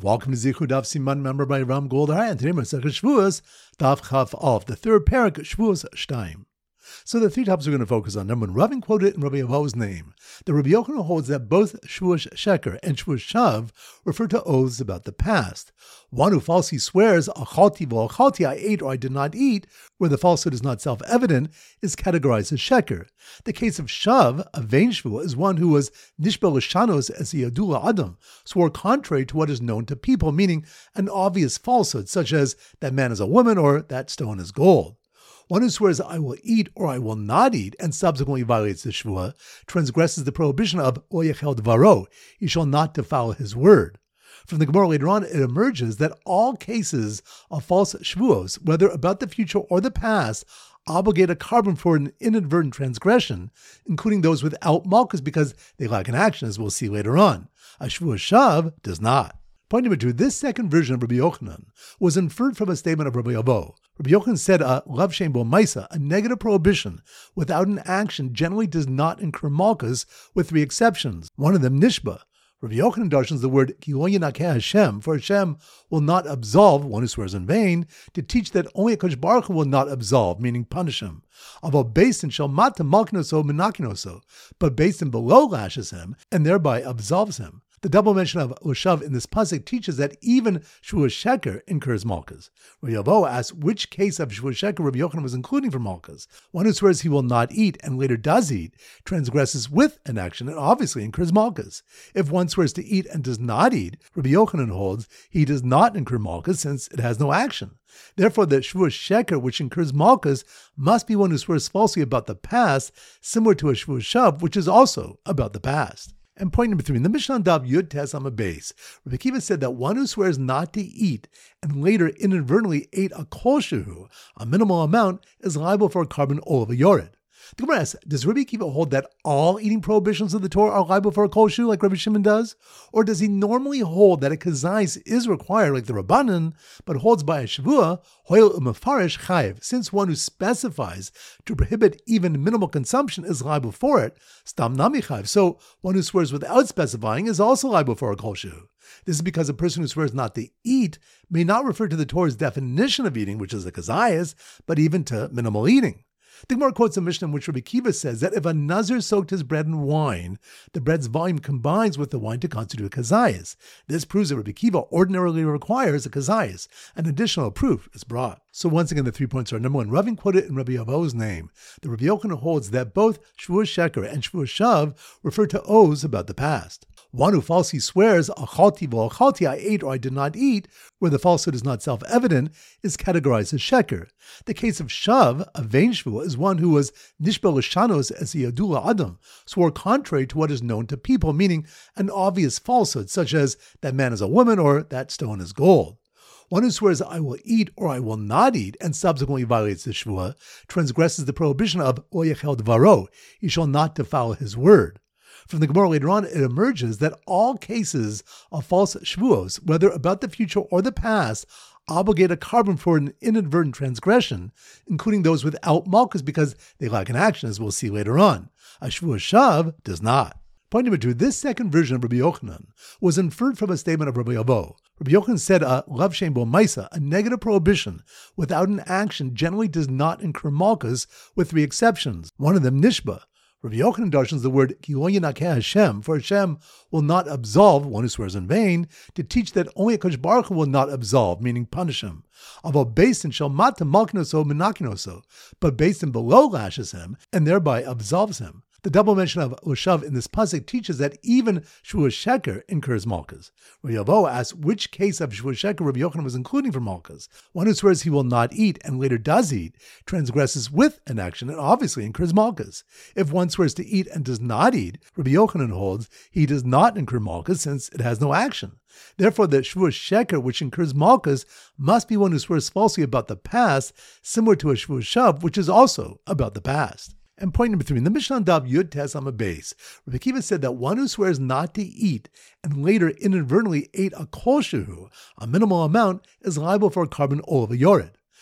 Welcome to Zichud Daf Siman, member by Ram Goldar, and today Masechet Shavuos, Daf Chaf Alf, the third parak, Shavuos Shtaim. So the three topics we're going to focus on. Number one, Ravin quoted in Rabbi Avo's name. The Rabbi Yochanan holds that both Shavuos Sheker and Shavuos Shav refer to oaths about the past. One who falsely swears, Achalti v'achalti, I ate or I did not eat, where the falsehood is not self-evident, is categorized as Sheker. The case of Shav, a vain Shavuah, is one who was Nishbel L'shanos as a Yadula Adam, swore contrary to what is known to people, meaning an obvious falsehood, such as that man is a woman or that stone is gold. One who swears, I will eat or I will not eat, and subsequently violates the Shvuah, transgresses the prohibition of Lo Yechel Dvaro, he shall not defile his word. From the Gemara later on, it emerges that all cases of false Shvuos, whether about the future or the past, obligate a carbon for an inadvertent transgression, including those without malchus because they lack an action, as we'll see later on. A Shavuos Shav does not. Point number two, this second version of Rabbi Yochanan was inferred from a statement of Rabbi Avo. Rabbi Yochanan said a lav shem bo maisa, a negative prohibition without an action, generally does not incur malchus, with three exceptions. One of them, nishba. Rabbi Yochanan darshans the word ki lo yinakeh Hashem, for Hashem will not absolve one who swears in vain, to teach that only HaKadosh Baruch Hu will not absolve, meaning punish him. Although based in shall mata malkinoso menakinoso, but based in below lashes him, and thereby absolves him. The double mention of Ushav in this pasuk teaches that even Shavuos Sheker incurs malchus. Rabbi Avo asks which case of Shavuos Sheker Rabbi Yochanan was including for malchus. One who swears he will not eat and later does eat transgresses with an action and obviously incurs malchus. If one swears to eat and does not eat, Rabbi Yochanan holds he does not incur malchus since it has no action. Therefore, the Shavuos Sheker, which incurs malchus, must be one who swears falsely about the past, similar to a Shavuos Shav, which is also about the past. And point number three, in the Mishnah Daf Yud Tes Amud Beis, Rabbi Akiva said that one who swears not to eat and later inadvertently ate a kol shehu, a minimal amount, is liable for a carbon ol v'yored. The Gemara asks, does Rabbi Akiva hold that all eating prohibitions of the Torah are liable for a kol shehu like Rabbi Shimon does? Or does he normally hold that a kazais is required like the Rabbanan, but holds by a Shavuah, hoil u'mefarish chayiv, since one who specifies to prohibit even minimal consumption is liable for it, stam nami chayiv. So one who swears without specifying is also liable for a kol shehu. This is because a person who swears not to eat may not refer to the Torah's definition of eating, which is a kazayas, but even to minimal eating. The Gemara quotes a Mishnah in which Rabbi Akiva says that if a Nazir soaked his bread in wine, the bread's volume combines with the wine to constitute a kazayas. This proves that Rabbi Akiva ordinarily requires a kazayas. An additional proof is brought. So once again, the 3 points are: number one, Ravin quoted in Rabbi Avo's name. The Rabbi Yochanan holds that both Shavuos Sheker and Shavuos Shav refer to oaths about the past. One who falsely swears, Achalti v'achalti, I ate or I did not eat, where the falsehood is not self-evident, is categorized as Sheker. The case of Shav, a vain Shavuah, is one who was Nishbel L'shanos as a Yadula Adam, swore contrary to what is known to people, meaning an obvious falsehood, such as that man is a woman or that stone is gold. One who swears, I will eat or I will not eat, and subsequently violates the Shvuah, transgresses the prohibition of Lo Yechel Dvaro, he shall not defile his word. From the Gemara later on, it emerges that all cases of false Shvuos, whether about the future or the past, obligate a carbon for an inadvertent transgression, including those without malchus because they lack an action, as we'll see later on. A Shavuos Shav does not. Point number two, this second version of Rabbi Yochanan was inferred from a statement of Rabbi Avo. Rabbi Yochanan said a lav shem bo maisa, a negative prohibition without an action, generally does not incur malchus, with three exceptions. One of them, nishba. Rabbi Yochanan darshans the word ki lo yinakeh Hashem, for Hashem will not absolve one who swears in vain, to teach that only HaKadosh Baruch Hu will not absolve, meaning punish him. Although based in shall mata malkinoso menakinoso, but based in below lashes him, and thereby absolves him. The double mention of Ushav in this pasuk teaches that even Shavuos Sheker incurs malchus. Rabbi Avo asks which case of Shavuos Sheker Rabbi Yochanan was including for malchus. One who swears he will not eat and later does eat transgresses with an action and obviously incurs malchus. If one swears to eat and does not eat, Rabbi Yochanan holds he does not incur malchus since it has no action. Therefore, the Shavuos Sheker, which incurs malchus, must be one who swears falsely about the past, similar to a Shavuos Shav, which is also about the past. And point number three, in the Mishnah Daf Yud Tes Amud Beis, Rabbi Akiva said that one who swears not to eat and later inadvertently ate a kol shehu, a minimal amount, is liable for a carbon ol v'yored.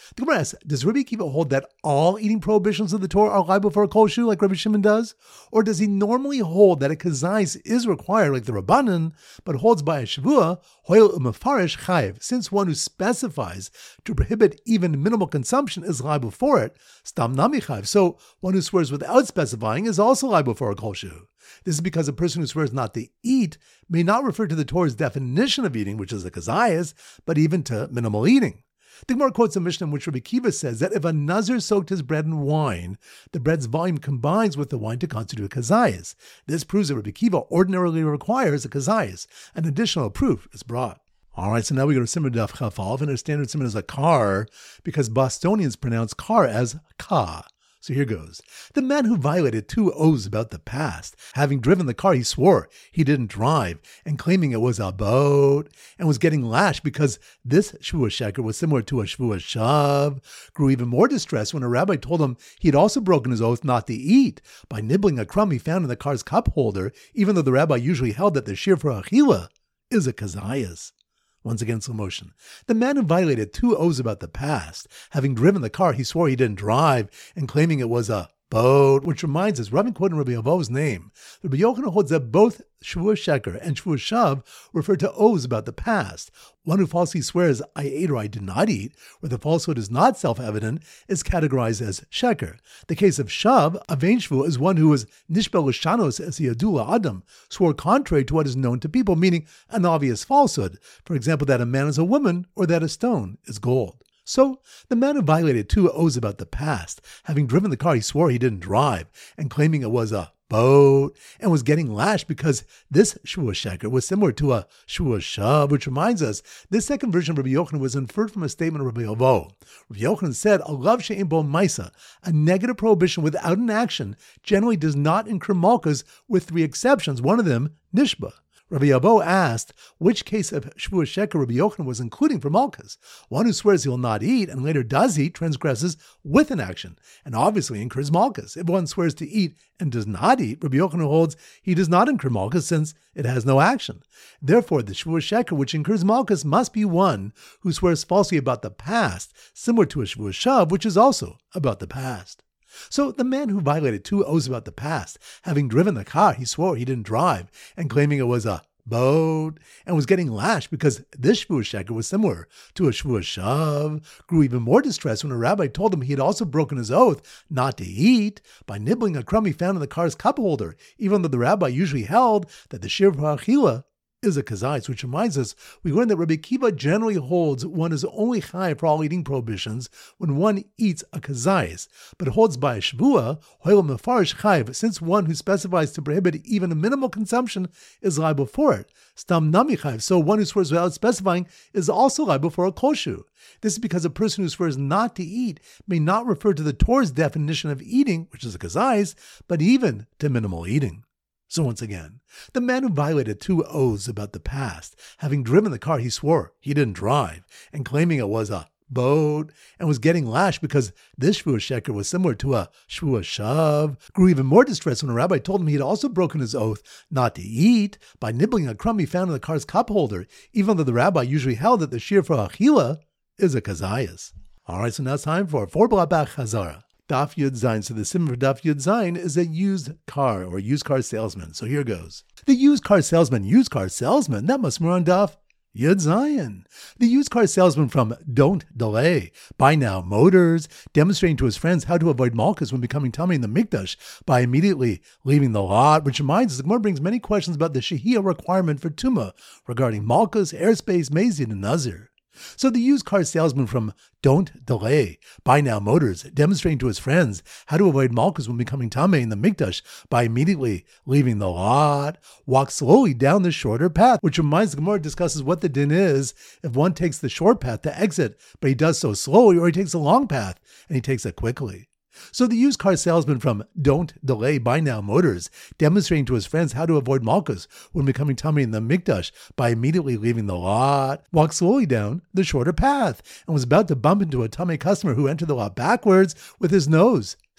The Gemara asks, does Rabbi Akiva hold that all eating prohibitions of the Torah are liable for a kol shu, like Rabbi Shimon does? Or does he normally hold that a kazais is required, like the Rabbanan, but holds by a shavua, hoil umefarish chayiv, since one who specifies to prohibit even minimal consumption is liable for it, stam nami chayiv. So one who swears without specifying is also liable for a kol shu. This is because a person who swears not to eat may not refer to the Torah's definition of eating, which is a kazayas, but even to minimal eating. The Gemara quotes a Mishnah in which Rabbi Akiva says that if a nazir soaked his bread in wine, the bread's volume combines with the wine to constitute a kazayas. This proves that Rabbi Akiva ordinarily requires a kazayas. An additional proof is brought. All right, so now we go to Simmer Daf Chafal, and our standard Simmer is a kar, because Bostonians pronounce kar as ka. So here goes. The man who violated 2 oaths about the past, having driven the car he swore he didn't drive, and claiming it was a boat, and was getting lashed because this shvua sheker was similar to a shvua shav, grew even more distressed when a rabbi told him he had also broken his oath not to eat by nibbling a crumb he found in the car's cup holder, even though the rabbi usually held that the shir for achila is a kazayas. Once again, slow motion. The man who violated 2 oaths about the past, having driven the car he swore he didn't drive, and claiming it was a boat, which reminds us, Rabbi quoting Rabbi Avo's name, Rabbi Yochanan holds that both shvua sheker and shvua shav refer to oaths about the past. One who falsely swears, I ate or I did not eat, where the falsehood is not self-evident, is categorized as sheker. The case of shav, a vain shvua, is one who was nishbel l'shanos as yadula adam, swore contrary to what is known to people, meaning an obvious falsehood. For example, that a man is a woman or that a stone is gold. So, the man who violated 2 oaths about the past, having driven the car he swore he didn't drive, and claiming it was a boat, and was getting lashed because this shvua sheker was similar to a shvua shav, which reminds us, this second version of Rabbi Yochanan was inferred from a statement of Rabbi Avo. Rabbi Yochanan said, a love she'ein bo maisa, a negative prohibition without an action, generally does not incur malchus, with 3 exceptions, one of them, nishba. Rabbi Avo asked which case of shvua sheker Rabbi Yochanan was including for malchus. One who swears he will not eat and later does eat transgresses with an action and obviously incurs malchus. If one swears to eat and does not eat, Rabbi Yochanan holds he does not incur malchus since it has no action. Therefore, the shvua sheker which incurs malchus must be one who swears falsely about the past, similar to a shvua shav, which is also about the past. So the man who violated 2 oaths about the past, having driven the car he swore he didn't drive, and claiming it was a boat, and was getting lashed because this shvua sheker was similar to a shvua shav, grew even more distressed when a rabbi told him he had also broken his oath not to eat by nibbling a crumb he found in the car's cup holder, even though the rabbi usually held that the shir for achila is a kazayis, which reminds us, we learned that Rabbi Akiva generally holds one is only chayav for all eating prohibitions when one eats a kazayis, but holds by a shvua, hoil mefarish chayav, since one who specifies to prohibit even a minimal consumption is liable for it. Stam nami chayav, so one who swears without specifying is also liable for a kol shu. This is because a person who swears not to eat may not refer to the Torah's definition of eating, which is a kazayis, but even to minimal eating. So once again, the man who violated 2 oaths about the past, having driven the car he swore he didn't drive, and claiming it was a boat, and was getting lashed because this shvua sheker was similar to a shvua shav, grew even more distressed when a rabbi told him he had also broken his oath not to eat by nibbling a crumb he found in the car's cup holder, even though the rabbi usually held that the shir for achila is a kazayas. All right, so now it's time for 4 Blabach Chazara. Daf Yud Zayin. So the sim for Daf Yud Zayin is a used car or used car salesman. So here goes. The used car salesman, that must be on Daf Yud Zayin. The used car salesman from Don't Delay, Buy Now Motors, demonstrating to his friends how to avoid malchus when becoming tummy in the mikdash by immediately leaving the lot, which reminds us, the Gemara brings many questions about the shehiyah requirement for tumah regarding malchus, airspace, mazid, and nazir. So the used car salesman from Don't Delay, Buy Now Motors, demonstrating to his friends how to avoid malchus when becoming tamei in the mikdash by immediately leaving the lot, walks slowly down the shorter path, which reminds the Gemara discusses what the din is if one takes the short path to exit, but he does so slowly, or he takes a long path and he takes it quickly. So the used car salesman from Don't Delay, Buy Now Motors, demonstrating to his friends how to avoid malchus when becoming tummy in the mikdash by immediately leaving the lot, walked slowly down the shorter path and was about to bump into a tummy customer who entered the lot backwards with his nose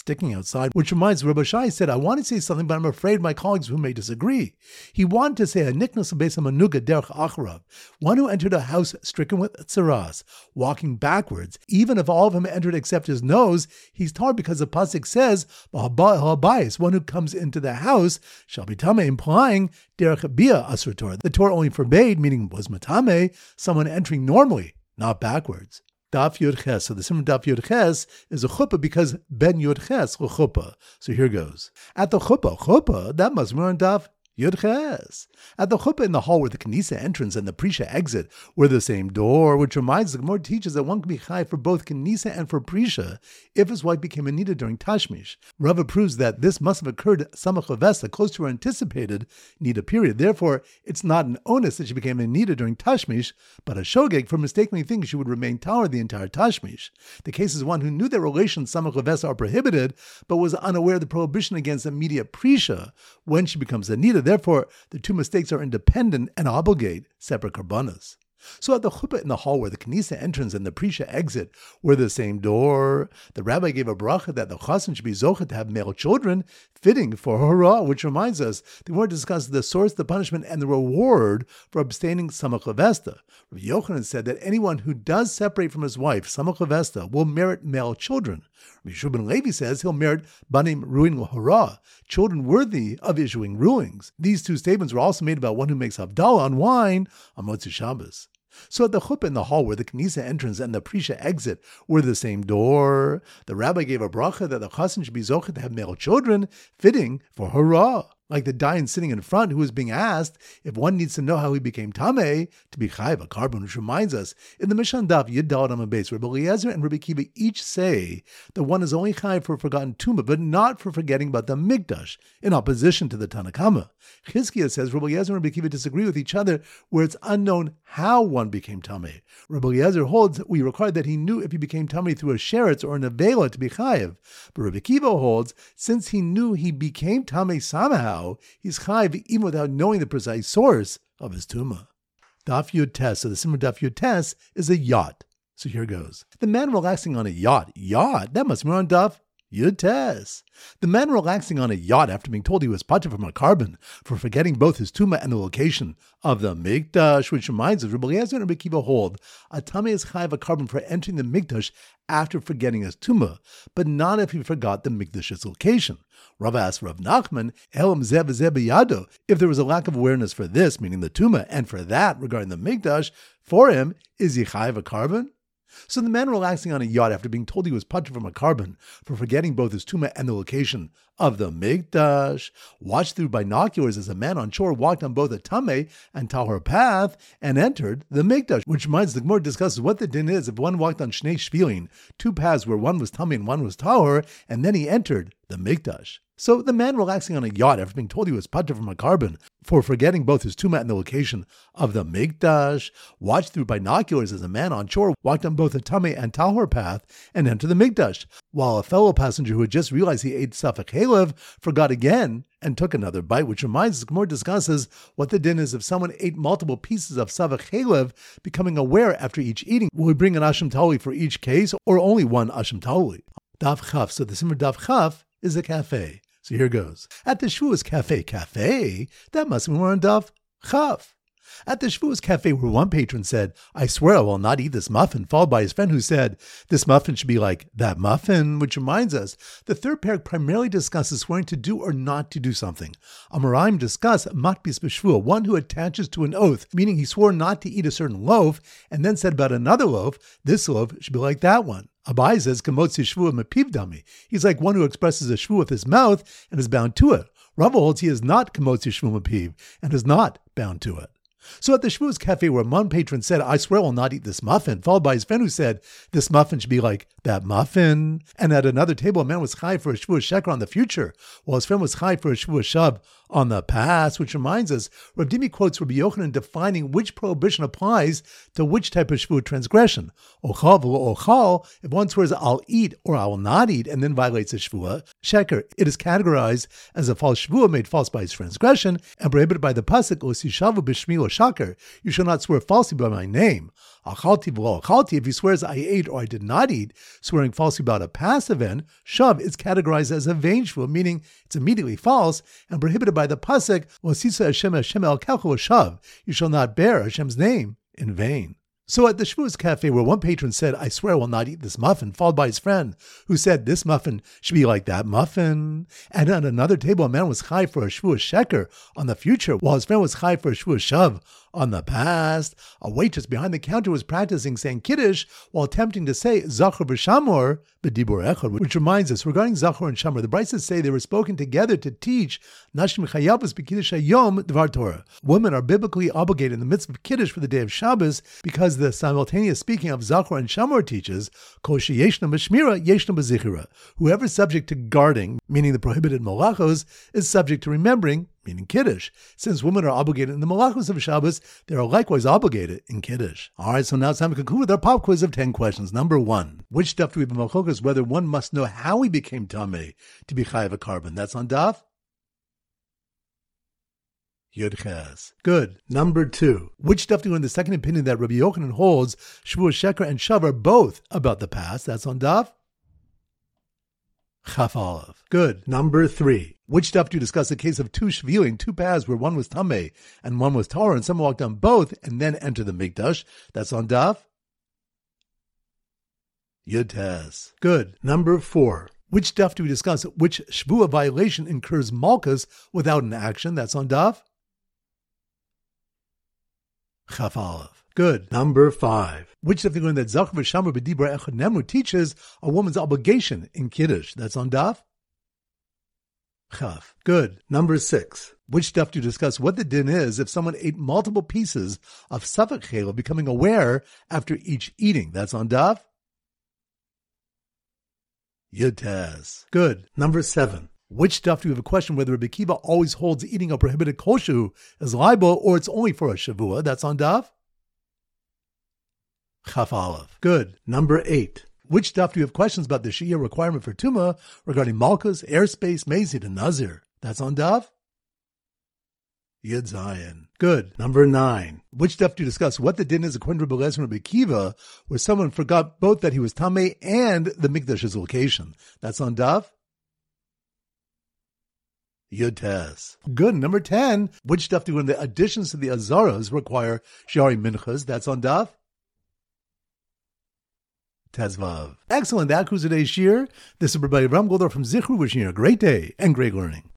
sticking outside, which reminds Rabbi Shai said, I want to say something, but I'm afraid my colleagues who may disagree. He wanted to say a niknas beis hamanuga derech acharav, one who entered a house stricken with tzaras, walking backwards. Even if all of them entered except his nose, he's tar because the pasuk says, one who comes into the house shall be tameh, implying derech bia asur Torah. The Torah only forbade, meaning was matame, someone entering normally, not backwards. Daf Yud Ches. So the Simon Daf Yud Ches is a chuppah because ben Yud Ches chuppah. So here goes. At the chuppah, that must be on Daf Yud Ches. At the chuppah in the hall where the Kenisa entrance and the Prisha exit were the same door, which reminds the Gemara teaches that one can be chai for both Kenisa and for Prisha if his wife became a nida during Tashmish. Rava proves that this must have occurred Samach Avesta, close to her anticipated nida period. Therefore, it's not an onus that she became a nida during Tashmish, but a shogeg for mistakenly thinking she would remain tower the entire Tashmish. The case is one who knew that relations Samach Avesta are prohibited, but was unaware of the prohibition against immediate Prisha when she becomes a nida. Therefore, the two mistakes are independent and obligate separate karbanas. So at the chuppah in the hall where the Kenisa entrance and the Prisha exit were the same door, the rabbi gave a bracha that the chassan should be zocheh to have male children, fitting for hurrah, which reminds us, the Gemara discusses the source, the punishment, and the reward for abstaining samach levesta. Rabbi Yochanan said that anyone who does separate from his wife, samach levesta, will merit male children. Rabbi Yeshua ben Levi says he'll merit banim ruin l'hara, children worthy of issuing rulings. These two statements were also made about one who makes havdalah on wine on Motzei Shabbos. So at the chuppah in the hall where the Kenisa entrance and the Prisha exit were the same door, the rabbi gave a bracha that the chassan should be zocheh to have male children, fitting for hurrah. Like the dayan sitting in front who was being asked if one needs to know how he became tameh to be chayiv a carbon, which reminds us, in the Mishnah Daf Yud Daled Amud Beis, Rabbi Eliezer and Rabbi Kiva each say that one is only chayiv for forgotten tumah, but not for forgetting about the mikdash, in opposition to the Tanna Kama. Chizkiah says Rabbi Eliezer and Rabbi Kiva disagree with each other where it's unknown how one became tameh. Rabbi Eliezer holds that we require that he knew if he became tameh through a sheretz or an avela to be chayiv, but Rabbi Kiva holds since he knew he became tameh somehow, he's chayiv even without knowing the precise source of his tumah. Daf Yud Tes. So the Simon Daf Yud Tes is a yacht. So here goes. The man relaxing on a yacht. Yacht? That must be on Daf Yud Tes. The man relaxing on a yacht after being told he was patur from a carbon for forgetting both his tumah and the location of the mikdash, which reminds us, Rabbi Eliezer and Rabbi Kiva hold, a tameh is chayiv a carbon for entering the mikdash after forgetting his tumah, but not if he forgot the mikdash's location. Rav asked Rav Nachman, Elam zeh v'zeh b'yado, if there was a lack of awareness for this, meaning the tumah, and for that, regarding the mikdash, for him, is he chayiv a carbon? So the man relaxing on a yacht after being told he was patur from a carbon for forgetting both his tumah and the location of the mikdash, watched through binoculars as a man on shore walked on both a tameh and tahor path and entered the mikdash, which reminds the Gemara discusses what the din is if one walked on shnei shvilin, two paths where one was tameh and one was tahor, and then he entered the mikdash. So the man relaxing on a yacht after being told he was patur from a carbon for forgetting both his tumah and the location of the mikdash, watched through binoculars as a man on shore walked on both a tameh and tahor path and entered the mikdash, while a fellow passenger who had just realized he ate safek halev forgot again and took another bite, which reminds us, Gemara discusses what the din is if someone ate multiple pieces of safek halev, becoming aware after each eating. Will we bring an asham tahuli for each case or only one asham tahuli? Daf Chaf. So the Simmer Daf Chaf is a cafe. So here goes. At the Shavuos Cafe, that must be more on Daf Chaf. At the Shavuos Cafe, where one patron said, I swear I will not eat this muffin, followed by his friend who said, this muffin should be like that muffin, which reminds us, the third parak primarily discusses swearing to do or not to do something. Amoraim discuss matbis b'shvua, one who attaches to an oath, meaning he swore not to eat a certain loaf, and then said about another loaf, this loaf should be like that one. Abai says, Kamotzi shvua mepiv dami. He's like one who expresses a shvua with his mouth and is bound to it. Rava holds he is not Kamotzi shvua mepiv and is not bound to it. So at the Shavuos Cafe, where one patron said, I swear I will not eat this muffin, followed by his friend who said, this muffin should be like that muffin. And at another table, a man was chai for a Shavuos sheker on the future, while his friend was chai for a Shavuos shav on the past, which reminds us, Rav Dimi quotes Rabbi Yochanan defining which prohibition applies to which type of Shavuot transgression. Ochal v'lo ochal, if one swears I'll eat or I will not eat and then violates a Shavuot sheker, it is categorized as a false Shavuot made false by his transgression and prohibited by the pasuk, Osishavu b'shmi shaker. You shall not swear falsely by my name. Achalti v'lo achalti, if he swears I ate or I did not eat, swearing falsely about a past event, shav is categorized as a vain shvua, meaning it's immediately false and prohibited by the pasuk, V'asisa Hashem Hashem el kelcho shav, you shall not bear Hashem's name in vain. So at the Shavuos Cafe, where one patron said, I swear I will not eat this muffin, followed by his friend, who said, this muffin should be like that muffin. And at another table, a man was chai for a Shavuos sheker on the future, while his friend was chai for a Shavuos shav on the past. A waitress behind the counter was practicing saying Kiddush while attempting to say Zachor v'Shamor b'dibur echad, which reminds us, regarding Zachor and Shamor, the Brises say they were spoken together to teach Nashim chayavos b'Kiddush hayom dvar Torah. Women are biblically obligated in the midst of Kiddush for the day of Shabbos because the simultaneous speaking of Zachor and Shamor teaches Kol sheyeshna b'shmira yeshna b'zichira. Whoever is subject to guarding, meaning the prohibited malachos, is subject to remembering, meaning Kiddush. Since women are obligated in the malachos of Shabbos, they are likewise obligated in Kiddush. All right, so now it's time to conclude with our pop quiz of 10 questions. Number 1. Which stuff do we have in malachos? Whether one must know how he became tamei to be chayav a carbon. That's on daf Yud Ches. Good. Number 2. Which stuff do we in the second opinion that Rabbi Yochanan holds Shavuos sheker and shav are both about the past? That's on daf Chaf Aleph. Good. Number 3. Which stuff do you discuss the case of two shvilim, two paths where one was tamei and one was tahor, and someone walked on both and then entered the mikdash? That's on daf Yud Tes. Good. Number 4. Which stuff do we discuss which shvua violation incurs malchus without an action? That's on daf Chaf Aleph. Good. Number 5. Which stuff do we learn that Zachor v'Shamor b'dibur echad nemru teaches a woman's obligation in Kiddush? That's on daf Chaf. Good. Number 6. Which stuff do you discuss what the din is if someone ate multiple pieces of safek chela, becoming aware after each eating? That's on daf Yud Tes. Good. Number 7. Which stuff do you have a question whether Rabbi Akiva always holds eating a prohibited kosher as libel or it's only for a shavua? That's on daf Chaf Aleph. Good. Number 8. Which stuff do you have questions about the Shia requirement for Tumah regarding Malchus, airspace, Mazid, and Nazir? That's on daf Yud Zayin. Good. Number 9. Which stuff do you discuss what the din is according to Rabbi Eliezer and Rabbi Akiva, where someone forgot both that he was tamei and the mikdash's location? That's on daf Yud Tes. Good. Number 10. Which stuff do you learn the additions to the azaras require Shari Minchas? That's on daf Tezvav. Excellent. That concludes today's shir. This is Rabbi Ram Goldar from Zichru, wishing you a great day and great learning.